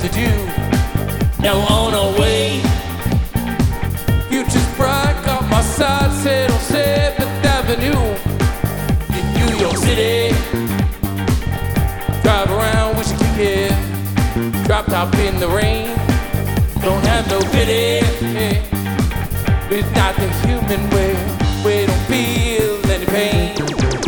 overdue. Now on our way. Future's bright, got my sights set on 7th Avenue in New York City. Drive around, wish I could get drop top in the rain.